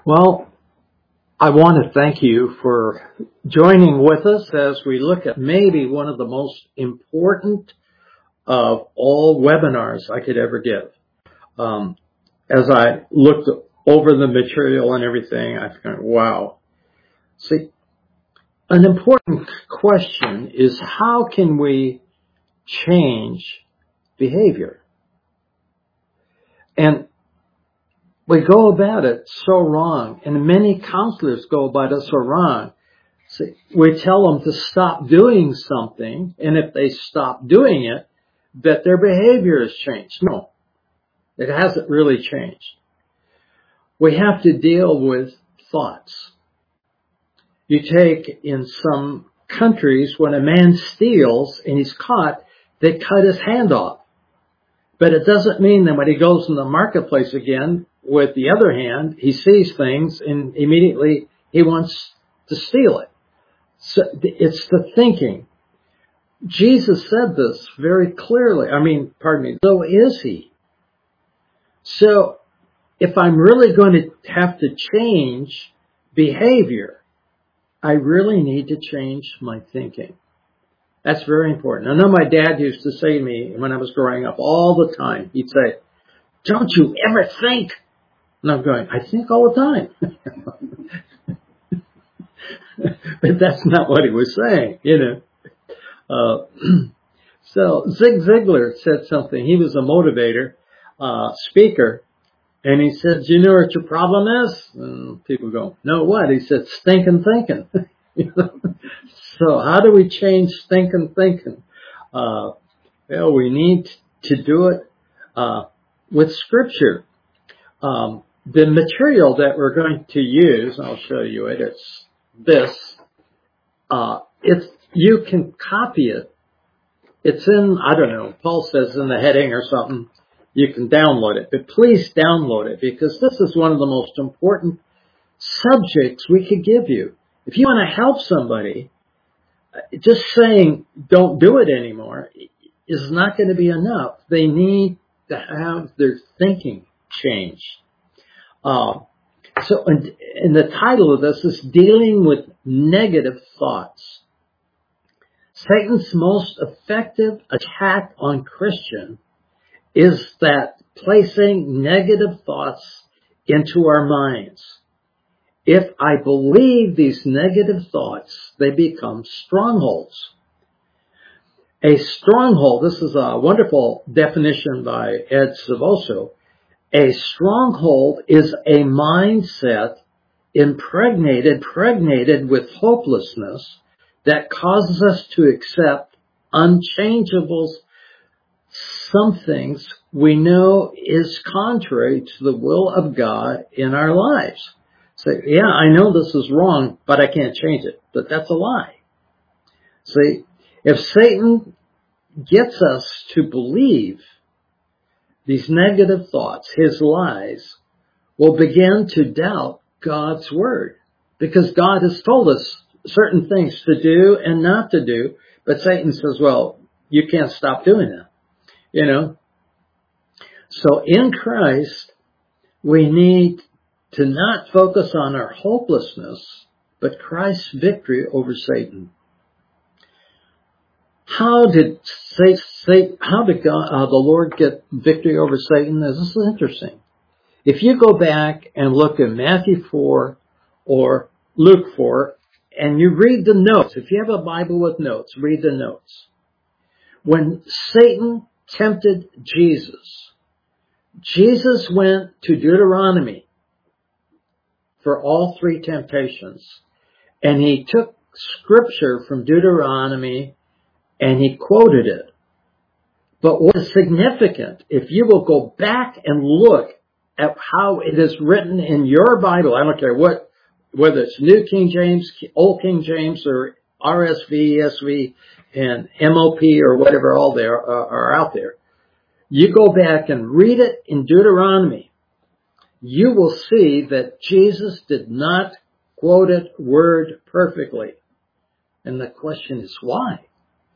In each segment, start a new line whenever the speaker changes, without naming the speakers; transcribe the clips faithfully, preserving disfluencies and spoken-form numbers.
Well, I want to thank you for joining with us as we look at maybe one of the most important of all webinars I could ever give. Um, as I looked over the material and everything, I thought, wow. See, an important question is, how can we change behavior? And we go about it so wrong, and many counselors go about it so wrong. See, we tell them to stop doing something, and if they stop doing it, that their behavior has changed. No, it hasn't really changed. We have to deal with thoughts. You take, in some countries, when a man steals and he's caught, they cut his hand off. But it doesn't mean that when he goes in the marketplace again with the other hand, he sees things and immediately he wants to steal it. So it's the thinking. Jesus said this very clearly. I mean, pardon me, so is he. So if I'm really going to have to change behavior, I really need to change my thinking. That's very important. I know my dad used to say to me when I was growing up all the time, he'd say, "Don't you ever think?" And I'm going, "I think all the time." But that's not what he was saying, you know. Uh, so Zig Ziglar said something. He was a motivator, uh, speaker. And he said, "Do you know what your problem is?" And people go, "No, what?" He said, "Stinking thinking." So how do we change stinking thinking? Uh, well, we need to do it uh, with Scripture. Um, the material that we're going to use, I'll show you it. It's this. Uh, it's you can copy it. It's in, I don't know, Paul says in the heading or something. You can download it, but please download it, because this is one of the most important subjects we could give you. If you want to help somebody, just saying don't do it anymore is not going to be enough. They need to have their thinking changed. Uh, so, and, and the title of this is Dealing with Negative Thoughts. Satan's most effective attack on Christians is that placing negative thoughts into our minds. If I believe these negative thoughts, they become strongholds. A stronghold, this is a wonderful definition by Ed Savoso. A stronghold is a mindset impregnated, pregnated with hopelessness that causes us to accept unchangeable some things we know is contrary to the will of God in our lives. So, yeah, I know this is wrong, but I can't change it. But that's a lie. See, if Satan gets us to believe these negative thoughts, his lies, we'll begin to doubt God's word. Because God has told us certain things to do and not to do. But Satan says, well, you can't stop doing that. You know, so in Christ, we need to not focus on our hopelessness, but Christ's victory over Satan. How did Satan, how did God, uh, the Lord get victory over Satan? This is interesting. If you go back and look at Matthew four or Luke four, and you read the notes, if you have a Bible with notes, read the notes. When Satan tempted Jesus, Jesus went to Deuteronomy for all three temptations, and he took scripture from Deuteronomy and he quoted it. But what is significant, if you will go back and look at how it is written in your Bible, I don't care what, whether it's New King James, Old King James, or R S V, E S V, and M O P, or whatever all there are, are out there. You go back and read it in Deuteronomy. You will see that Jesus did not quote it word perfectly. And the question is why?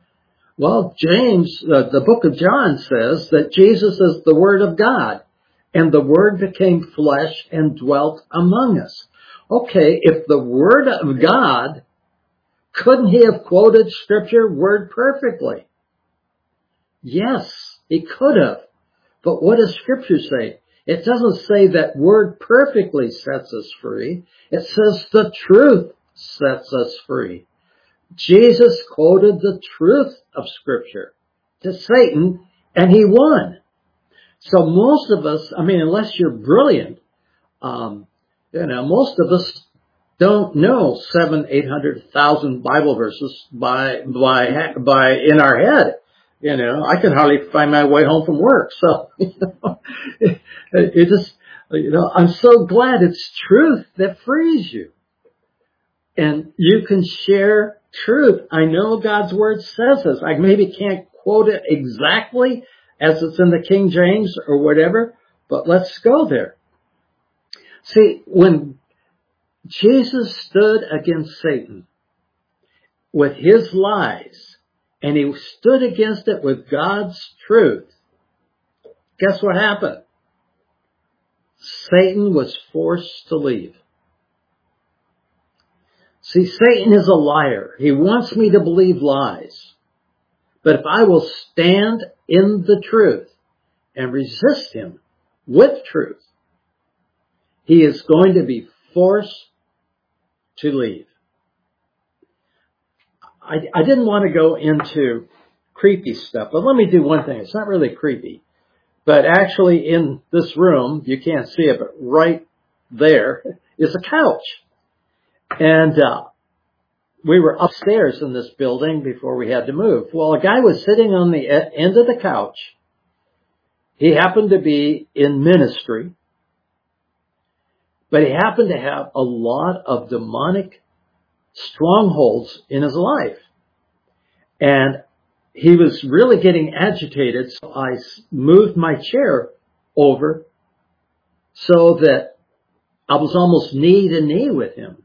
Well, James, uh, the book of John says that Jesus is the Word of God. and the Word became flesh and dwelt among us. Okay, if the Word of God, couldn't he have quoted Scripture word perfectly? Yes, he could have. But what does Scripture say? It doesn't say that word perfectly sets us free. It says the truth sets us free. Jesus quoted the truth of Scripture to Satan, and he won. So most of us, I mean, unless you're brilliant, um, you know, most of us don't know seven, eight hundred thousand Bible verses by by by in our head. You know, I can hardly find my way home from work. So, you know, it, it just, you know, I'm so glad it's truth that frees you, and you can share truth. I know God's Word says this. I maybe can't quote it exactly as it's in the King James or whatever, but let's go there. See, when Jesus stood against Satan with his lies, and he stood against it with God's truth, guess what happened? Satan was forced to leave. See, Satan is a liar. He wants me to believe lies. But if I will stand in the truth and resist him with truth, he is going to be forced to leave. I, I didn't want to go into creepy stuff, but let me do one thing. It's not really creepy, but actually in this room, you can't see it, but right there is a couch. And uh, we were upstairs in this building before we had to move. Well, a guy was sitting on the end of the couch. He happened to be in ministry, but he happened to have a lot of demonic strongholds in his life. And he was really getting agitated, so I moved my chair over so that I was almost knee to knee with him.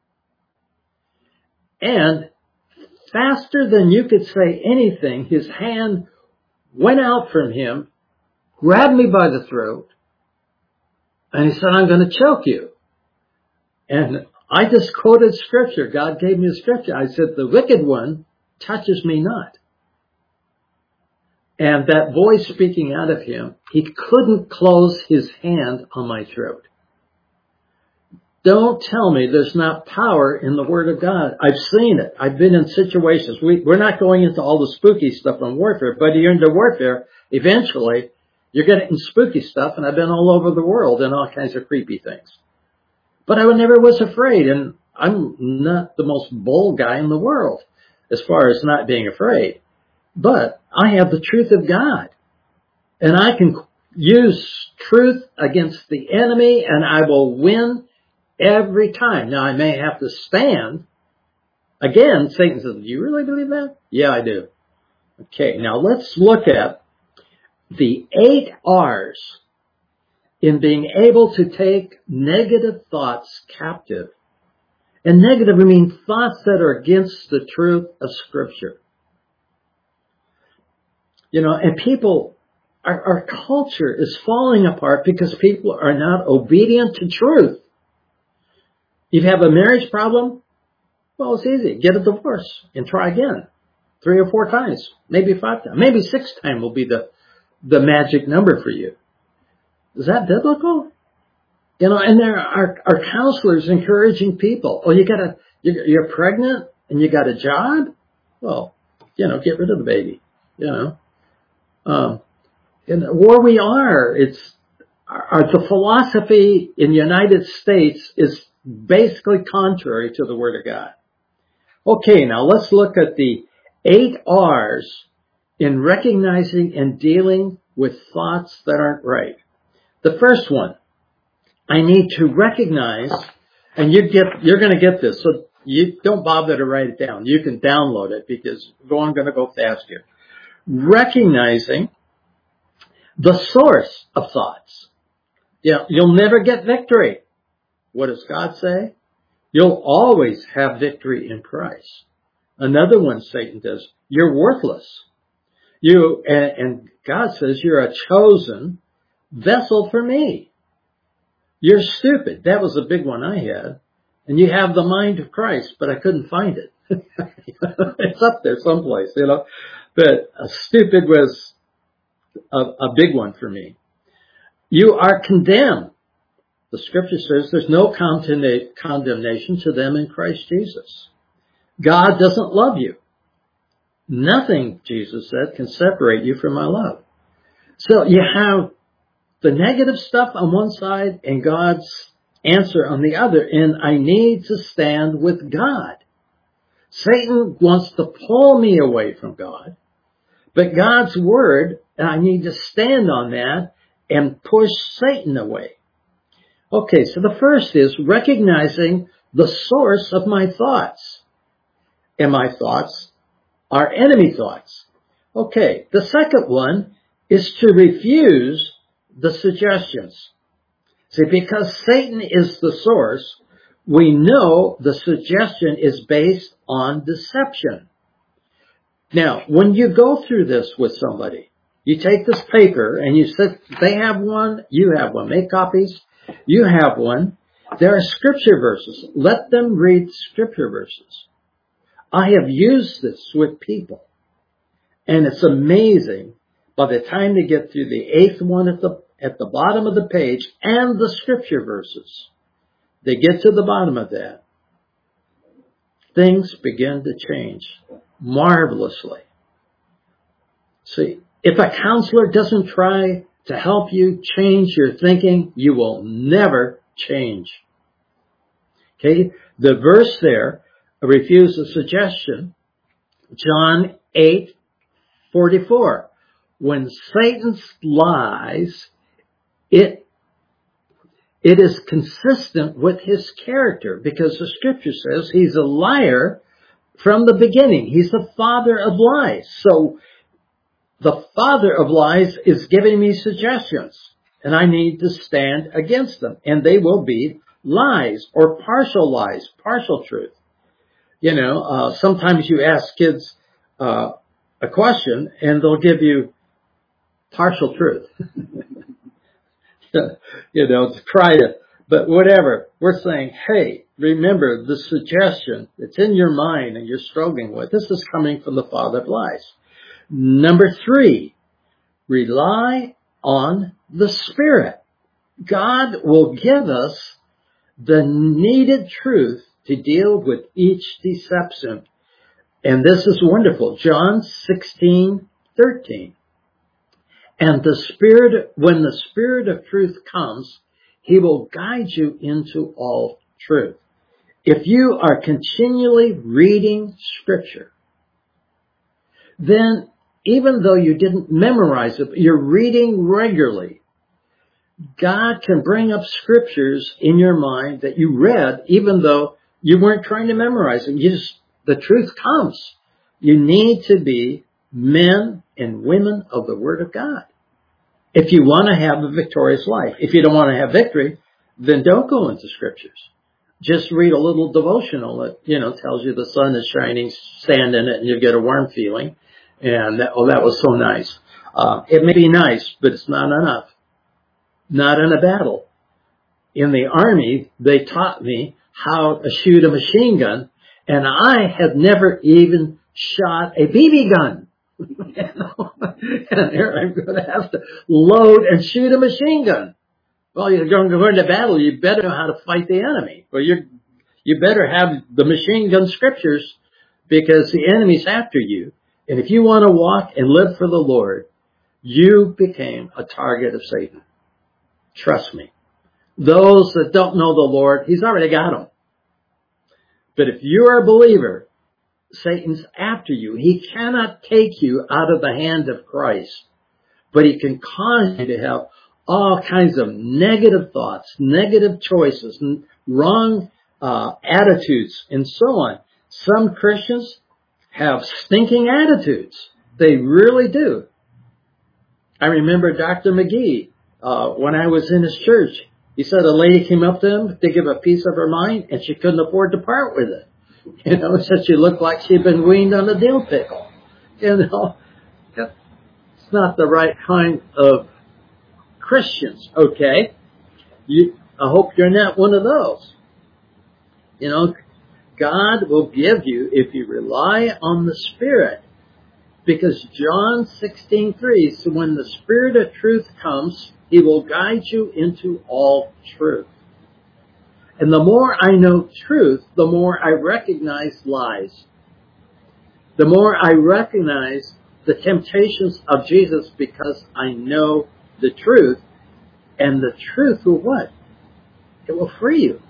And faster than you could say anything, his hand went out from him, grabbed me by the throat, and he said, "I'm going to choke you." And I just quoted Scripture. God gave me a Scripture. I said, "The wicked one touches me not." And that voice speaking out of him, he couldn't close his hand on my throat. Don't tell me there's not power in the Word of God. I've seen it. I've been in situations. We, we're not going into all the spooky stuff on warfare, but you're into warfare, eventually you're getting spooky stuff, and I've been all over the world in all kinds of creepy things. But I never was afraid, and I'm not the most bold guy in the world as far as not being afraid. But I have the truth of God, and I can use truth against the enemy, and I will win every time. Now, I may have to stand. Again, Satan says, "Do you really believe that?" Yeah, I do. Okay, now let's look at the eight R's in being able to take negative thoughts captive. And negative, I mean thoughts that are against the truth of Scripture. You know, and people, our, our culture is falling apart because people are not obedient to truth. You have a marriage problem? Well, it's easy. Get a divorce and try again. Three or four times. Maybe five times. Maybe six times will be the, the magic number for you. Is that biblical? You know, and there are, are counselors encouraging people. Oh, you gotta, you're, you're pregnant and you got a job? Well, you know, get rid of the baby, you know. Um, and where we are, it's, our, the philosophy in the United States is basically contrary to the Word of God. Okay, now let's look at the eight R's in recognizing and dealing with thoughts that aren't right. The first one, I need to recognize, and you get, you're going to get this, so you don't bother to write it down. You can download it because I'm going to go fast here. Recognizing the source of thoughts. You know, you'll never get victory. What does God say? You'll always have victory in Christ. Another one Satan does, you're worthless. You, and, and God says you're a chosen vessel for me. You're stupid. That was a big one I had. And you have the mind of Christ, but I couldn't find it. It's up there someplace, you know. But uh, stupid was a, a big one for me. You are condemned. The scripture says there's no condemna- condemnation to them in Christ Jesus. God doesn't love you. Nothing, Jesus said, can separate you from my love. So you have the negative stuff on one side and God's answer on the other. And I need to stand with God. Satan wants to pull me away from God. But God's word, and I need to stand on that and push Satan away. Okay, so the first is recognizing the source of my thoughts. And my thoughts are enemy thoughts. Okay, the second one is to refuse the suggestions. See, because Satan is the source, we know the suggestion is based on deception. Now, when you go through this with somebody, you take this paper and you sit, they have one, you have one. Make copies. You have one. There are scripture verses. Let them read scripture verses. I have used this with people. And it's amazing. By the time they get through the eighth one at the, at the bottom of the page and the scripture verses, they get to the bottom of that. Things begin to change marvelously. See, if a counselor doesn't try to help you change your thinking, you will never change. Okay, the verse there, refuse the suggestion, John eight forty-four. When Satan lies, it, it is consistent with his character because the scripture says he's a liar from the beginning. He's the father of lies. So the father of lies is giving me suggestions, and I need to stand against them. And they will be lies or partial lies, partial truth. You know, uh, sometimes you ask kids uh, a question, and they'll give you partial truth. You know, to try to, but whatever. We're saying, hey, remember the suggestion that's in your mind and you're struggling with. This is coming from the father of lies. Number three, rely on the Spirit. God will give us the needed truth to deal with each deception. And this is wonderful. John sixteen thirteen. And the Spirit, when the Spirit of truth comes, He will guide you into all truth. If you are continually reading Scripture, then even though you didn't memorize it, you're reading regularly, God can bring up scriptures in your mind that you read, even though you weren't trying to memorize it. You just, the truth comes. You need to be men and women of the Word of God if you want to have a victorious life. If you don't want to have victory, then don't go into scriptures. Just read a little devotional that, you know, tells you the sun is shining, stand in it, and you get a warm feeling. And that, oh, that was so nice. Uh, it may be nice, but it's not enough. Not in a battle. In the Army, they taught me how to shoot a machine gun, and I had never even shot a B B gun. You know? And here I'm going to have to load and shoot a machine gun. Well, you're going to go into battle, you better know how to fight the enemy. Well, you you better have the machine gun scriptures because the enemy's after you. And if you want to walk and live for the Lord, you became a target of Satan. Trust me. Those that don't know the Lord, He's already got them. But if you're a believer, Satan's after you. He cannot take you out of the hand of Christ, but he can cause you to have all kinds of negative thoughts, negative choices, wrong uh, attitudes, and so on. Some Christians have stinking attitudes. They really do. I remember Doctor McGee, uh, when I was in his church, he said a lady came up to him to give a piece of her mind, and she couldn't afford to part with it. You know, said she looked like she'd been weaned on a dill pickle. You know, it's not the right kind of Christians. Okay. You, I hope you're not one of those. You know, God will give you if you rely on the Spirit. Because John sixteen three, so when the Spirit of truth comes, He will guide you into all truth. And the more I know truth, the more I recognize lies. The more I recognize the temptations of Jesus because I know the truth. And the truth will what? It will free you.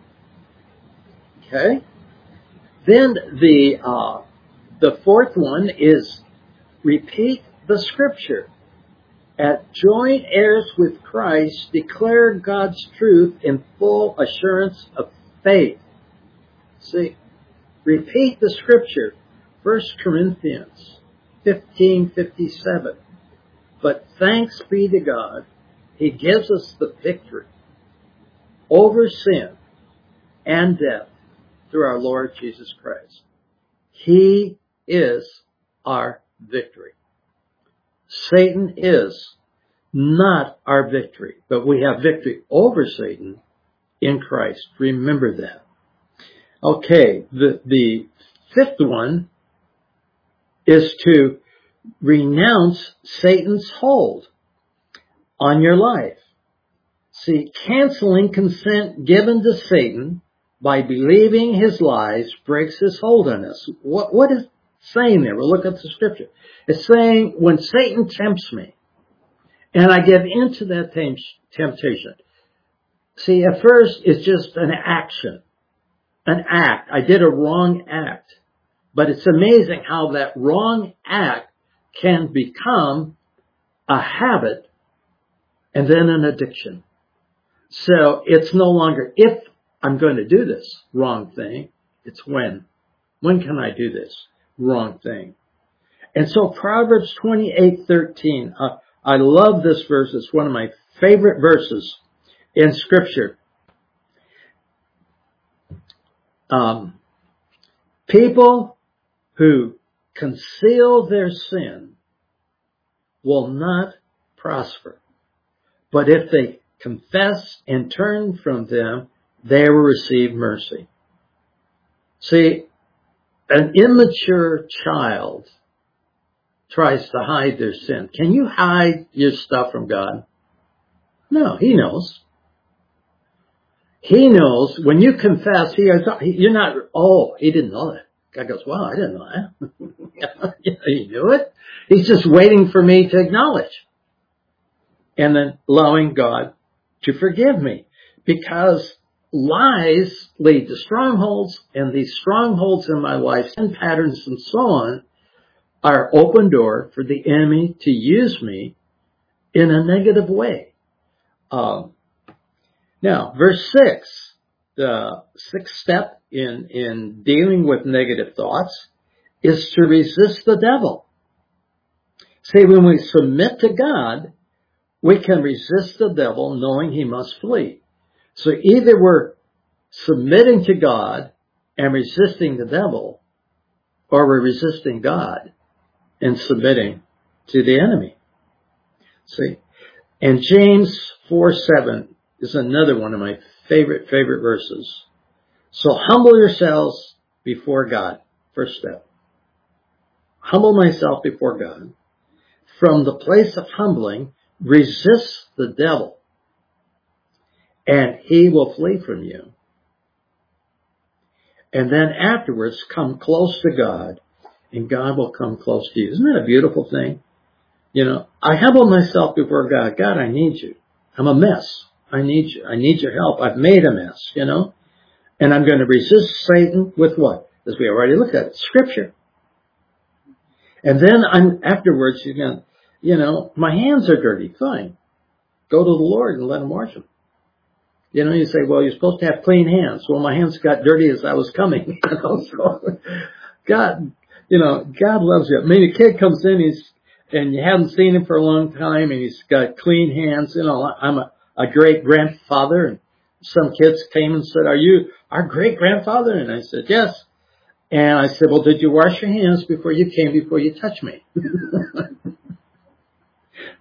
Okay? Then the uh, the fourth one is repeat the Scripture. As joint heirs with Christ, declare God's truth in full assurance of faith. See, repeat the Scripture. First Corinthians fifteen fifty-seven. But thanks be to God, He gives us the victory over sin and death through our Lord Jesus Christ. He is our victory. Satan is not our victory, but we have victory over Satan in Christ. Remember that. Okay, the, the fifth one is to renounce Satan's hold on your life. See, canceling consent given to Satan by believing his lies breaks his hold on us. What, what is saying there? We'll look at the Scripture. It's saying when Satan tempts me and I get into that temptation, see, at first it's just an action, an act. I did a wrong act. But it's amazing how that wrong act can become a habit and then an addiction. So it's no longer if I'm going to do this wrong thing, it's when. When can I do this wrong thing? And so Proverbs twenty-eight thirteen, uh, I love this verse. It's one of my favorite verses in Scripture. Um, people who conceal their sin will not prosper. But if they confess and turn from them, they will receive mercy. See, an immature child tries to hide their sin. Can you hide your stuff from God? No, He knows. He knows when you confess, he has, you're not, oh, He didn't know that. God goes, wow, I didn't know that. He knew it. He's just waiting for me to acknowledge. And then allowing God to forgive me. Because lies lead to strongholds, and these strongholds in my life, sin patterns and so on, are open door for the enemy to use me in a negative way. Um, now, verse six, the sixth step in, in dealing with negative thoughts is to resist the devil. See, when we submit to God, we can resist the devil knowing he must flee. So either we're submitting to God and resisting the devil, or we're resisting God and submitting to the enemy. See? And James four seven is another one of my favorite, favorite verses. So humble yourselves before God. First step. Humble myself before God. From the place of humbling, resist the devil, and he will flee from you. And then afterwards, come close to God, and God will come close to you. Isn't that a beautiful thing? You know, I humble myself before God. God, I need you. I'm a mess. I need you. I need your help. I've made a mess, you know. And I'm going to resist Satan with what? As we already looked at it, Scripture. And then I'm afterwards, you're going to, you know, my hands are dirty. Fine. Go to the Lord and let Him wash them. You know, you say, well, you're supposed to have clean hands. Well, my hands got dirty as I was coming. You know, so God, you know, God loves you. I mean, a kid comes in, he's, and you haven't seen him for a long time, and he's got clean hands. You know, I'm a, a great grandfather, and some kids came and said, are you our great grandfather? And I said, yes. And I said, well, did you wash your hands before you came, before you touched me?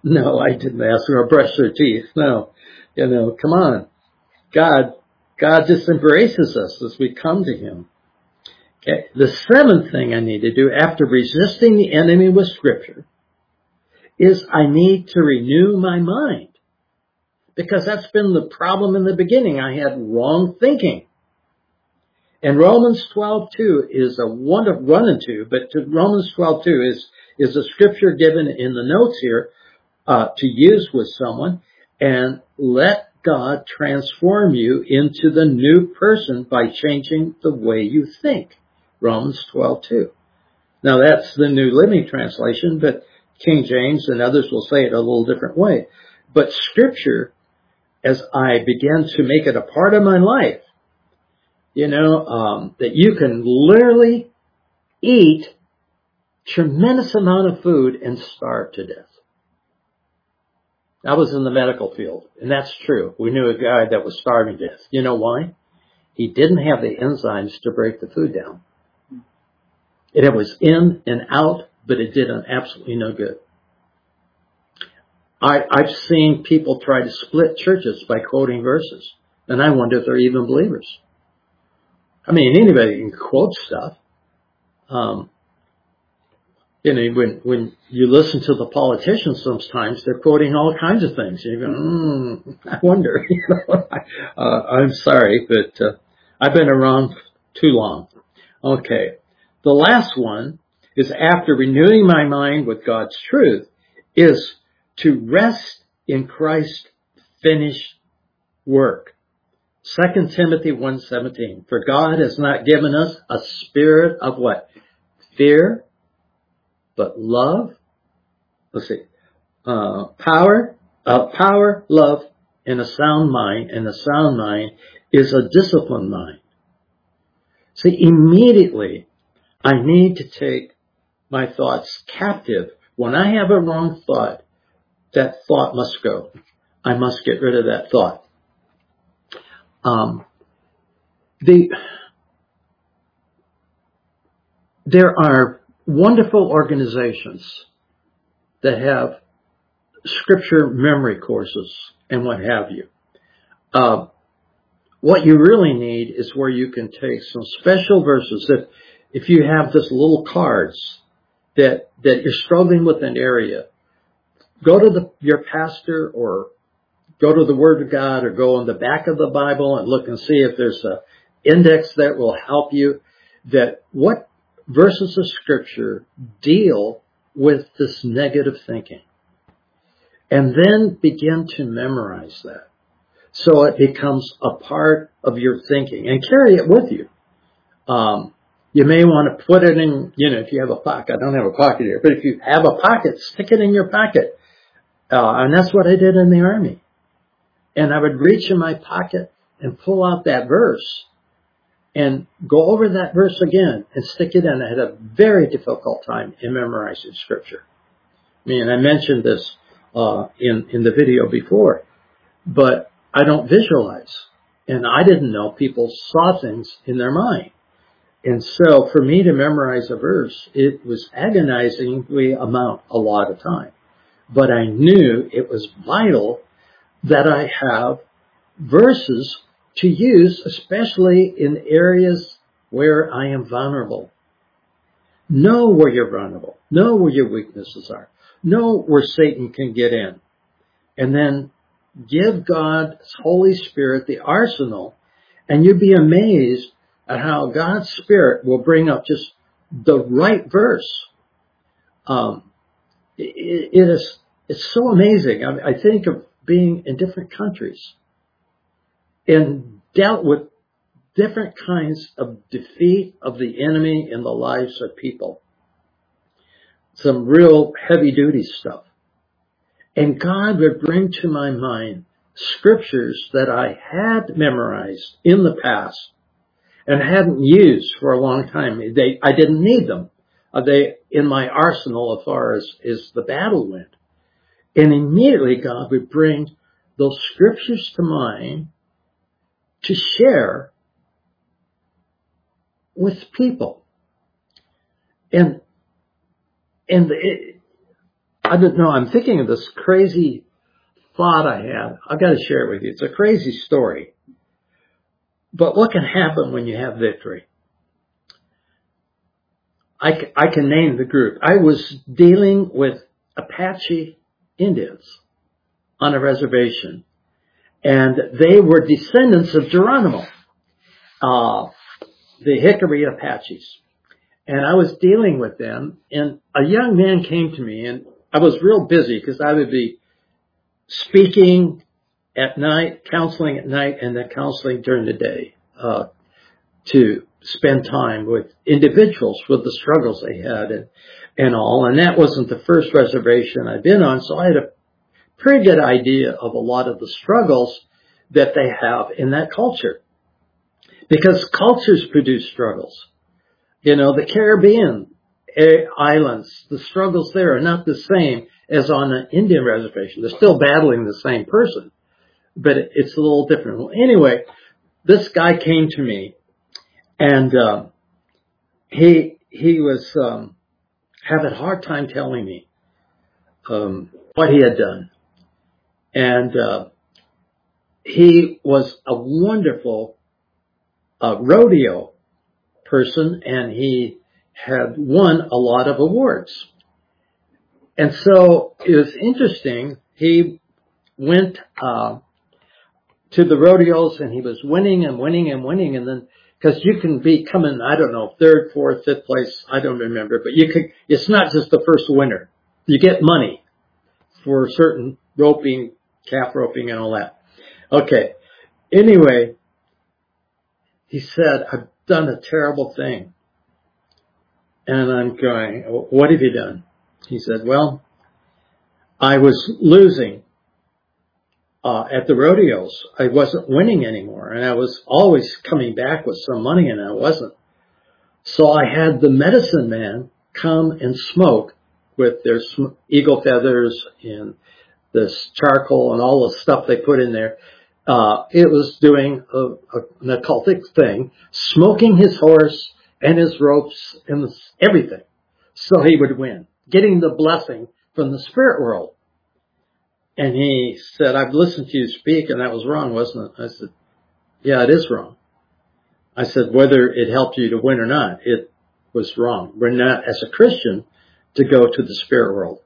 No, I didn't ask them to brush their teeth. No, you know, come on. God, God just embraces us as we come to him. Okay. The seventh thing I need to do after resisting the enemy with Scripture is I need to renew my mind. Because that's been the problem in the beginning. I had wrong thinking. And Romans twelve two is a one to run into, but to Romans twelve two is, is a scripture given in the notes here uh, to use with someone, and let God transform you into the new person by changing the way you think. Romans twelve two. Now that's the New Living Translation, but King James and others will say it a little different way. But Scripture, as I began to make it a part of my life, you know, um, that you can literally eat tremendous amount of food and starve to death. I was in the medical field, and that's true. We knew a guy that was starving to death. You know why? He didn't have the enzymes to break the food down. It was in and out, but it did him absolutely no good. I, I've seen people try to split churches by quoting verses, and I wonder if they're even believers. I mean, anybody can quote stuff. Um, you know, when when you listen to the politicians, sometimes they're quoting all kinds of things. You go, mm, I wonder. You know, uh, I'm sorry, but uh, I've been around too long. Okay, the last one is after renewing my mind with God's truth is to rest in Christ's finished work. Second Timothy one seventeen. For God has not given us a spirit of what? Fear, but love. Let's see. Uh, power, uh, power, love, and a sound mind. And a sound mind is a disciplined mind. See, immediately I need to take my thoughts captive. When I have a wrong thought, that thought must go. I must get rid of that thought. Um, the, there are wonderful organizations that have scripture memory courses and what have you. Uh, what you really need is where you can take some special verses. If, if you have this little cards that, that you're struggling with an area, go to the, your pastor or go to the Word of God or go on the back of the Bible and look and see if there's an index that will help you, that what verses of Scripture deal with this negative thinking. And then begin to memorize that so it becomes a part of your thinking and carry it with you. Um, you may want to put it in, you know, if you have a pocket. I don't have a pocket here, but if you have a pocket, stick it in your pocket. Uh, and that's what I did in the Army. And I would reach in my pocket and pull out that verse and go over that verse again and stick it in. I had a very difficult time in memorizing Scripture. I mean, I mentioned this uh, in, in the video before, but I don't visualize. And I didn't know people saw things in their mind. And so for me to memorize a verse, it was agonizingly amount a lot of time. But I knew it was vital that I have verses to use, especially in areas where I am vulnerable. Know where you're vulnerable. Know where your weaknesses are. Know where Satan can get in. And then give God's Holy Spirit the arsenal, and you'll be amazed at how God's Spirit will bring up just the right verse. Um, it, it is, it's so amazing. I, I think of being in different countries and dealt with different kinds of defeat of the enemy in the lives of people. Some real heavy duty stuff. And God would bring to my mind scriptures that I had memorized in the past and hadn't used for a long time. They, I didn't need them. Uh, they in my arsenal as far as, as the battle went. And immediately God would bring those scriptures to mind to share with people. And, and it, I don't know. I'm thinking of this crazy thought I had. I've got to share it with you. It's a crazy story. But what can happen when you have victory? I, c- I can name the group. I was dealing with Apache Indians on a reservation, and they were descendants of Geronimo, uh, the Hickory Apaches. And I was dealing with them, and a young man came to me, and I was real busy because I would be speaking at night, counseling at night, and then counseling during the day uh, to spend time with individuals with the struggles they had and, and all. And that wasn't the first reservation I'd been on, so I had a pretty good idea of a lot of the struggles that they have in that culture. Because cultures produce struggles. You know, the Caribbean islands, the struggles there are not the same as on an Indian reservation. They're still battling the same person, but it's a little different. Well, anyway, this guy came to me, and uh, he he was um, having a hard time telling me um, what he had done. And uh, he was a wonderful uh, rodeo person, and he had won a lot of awards. And so it was interesting. He went uh, to the rodeos, and he was winning and winning and winning. And then, because you can be coming, I don't know, third, fourth, fifth place, I don't remember, but you could. It's not just the first winner. You get money for certain roping, calf roping, and all that. Okay. Anyway, he said, I've done a terrible thing. And I'm going, what have you done? He said, well, I was losing uh, at the rodeos. I wasn't winning anymore. And I was always coming back with some money, and I wasn't. So I had the medicine man come and smoke with their sm- eagle feathers and this charcoal and all the stuff they put in there. Uh, it was doing a, a, an occultic thing, smoking his horse and his ropes and everything, so he would win, getting the blessing from the spirit world. And he said, I've listened to you speak, and that was wrong, wasn't it? I said, yeah, it is wrong. I said, whether it helped you to win or not, it was wrong. We're not, as a Christian, to go to the spirit world.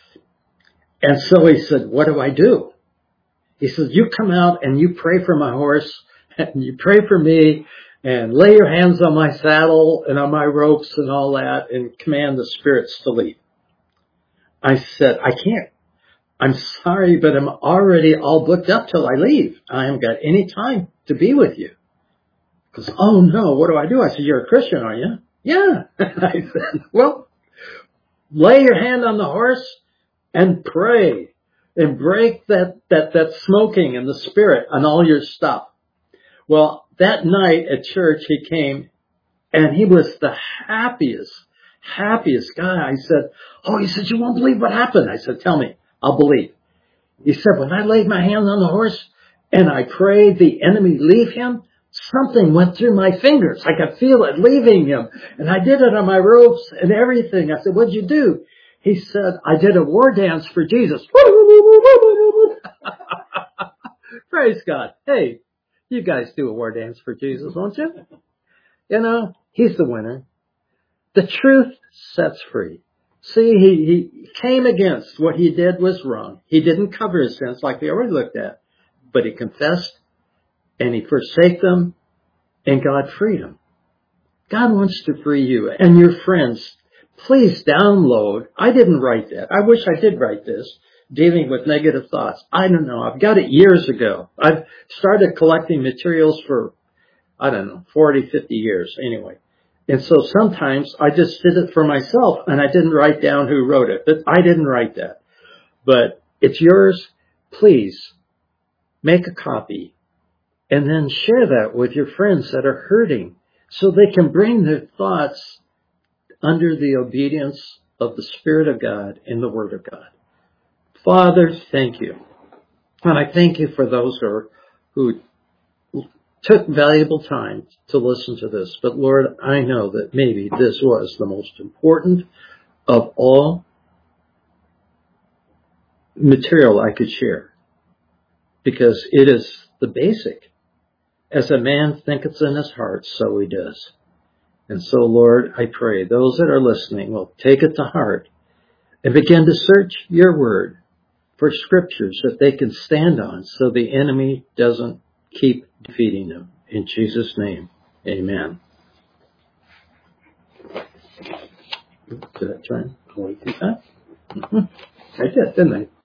And so he said, what do I do? He says, you come out and you pray for my horse, and you pray for me, and lay your hands on my saddle and on my ropes and all that, and command the spirits to leave. I said, I can't. I'm sorry, but I'm already all booked up till I leave. I haven't got any time to be with you. He goes, oh no, what do I do? I said, you're a Christian, are you? Yeah. I said, well, lay your hand on the horse and pray. And break that, that, that smoking and the spirit on all your stuff. Well, that night at church, he came, and he was the happiest, happiest guy. I said, oh, he said, you won't believe what happened. I said, tell me, I'll believe. He said, when I laid my hands on the horse and I prayed the enemy leave him, something went through my fingers. I could feel it leaving him. And I did it on my ropes and everything. I said, what'd you do? He said, I did a war dance for Jesus. Praise God. Hey, you guys do a war dance for Jesus, don't you? You know, he's the winner. The truth sets free. See, he, he came against what he did was wrong. He didn't cover his sins like we already looked at, but he confessed and he forsake them, and God freed him. God wants to free you and your friends. Please download. I didn't write that. I wish I did write this, dealing with negative thoughts. I don't know. I've got it years ago. I've started collecting materials for, I don't know, forty, fifty years anyway. And so sometimes I just did it for myself, and I didn't write down who wrote it. But I didn't write that. But it's yours. Please make a copy and then share that with your friends that are hurting so they can bring their thoughts under the obedience of the Spirit of God and the Word of God. Father, thank you. And I thank you for those who, are, who took valuable time to listen to this. But Lord, I know that maybe this was the most important of all material I could share, because it is the basic. As a man thinketh in his heart, so he does. And so, Lord, I pray those that are listening will take it to heart and begin to search your word for scriptures that they can stand on so the enemy doesn't keep defeating them. In Jesus' name, amen. Did I try and do that? Mm-hmm. I did, didn't I?